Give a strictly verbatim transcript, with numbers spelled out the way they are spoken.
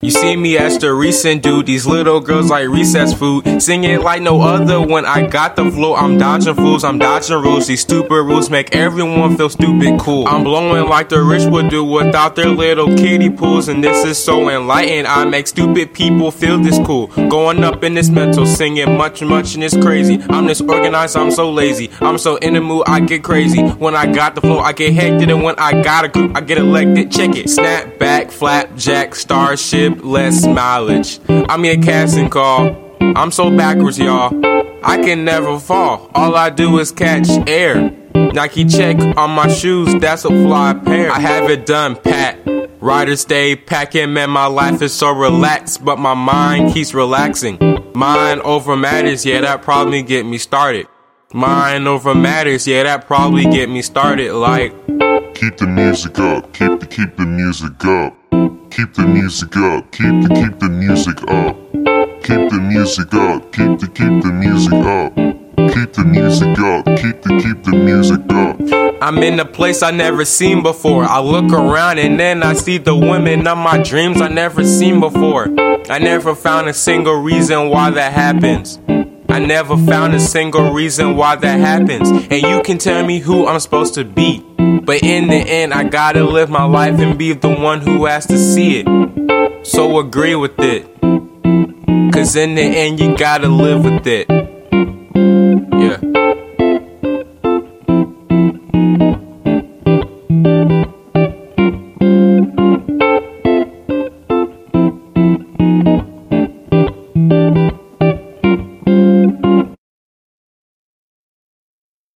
You see me as the recent dude, these little girls like recess food, singing like no other when I got the flow. I'm dodging fools, I'm dodging rules, these stupid rules make everyone feel stupid cool. I'm blowing like the rich would do without their little kiddie pools, and this is so enlightened, I make stupid people feel this cool. Going up in this mental, singing much much and it's crazy. I'm this organized, I'm so lazy, I'm so in the mood, I get crazy. When I got the flow, I get hectic, and when I got a group, I get elected. Check it, snap back, flapjack, starship, less mileage. I'm your casting call. I'm so backwards, y'all. I can never fall. All I do is catch air. Nike check on my shoes, that's a fly pair. I have it done, pat. Riders stay packing, man, my life is so relaxed, but my mind keeps relaxing. Mind over matters, yeah, that probably get me started. Mind over matters, yeah, that probably get me started. Like, keep the music up, keep the keep the music up. Keep the music up, keep the keep the music up. Keep the music up, keep the keep the music up. Keep the music up, keep the keep the music up. I'm in a place I never seen before. I look around and then I see the women of my dreams I never seen before. I never found a single reason why that happens. I never found a single reason why that happens. And you can tell me who I'm supposed to be, but in the end I gotta live my life and be the one who has to see it. So agree with it, cause in the end you gotta live with it.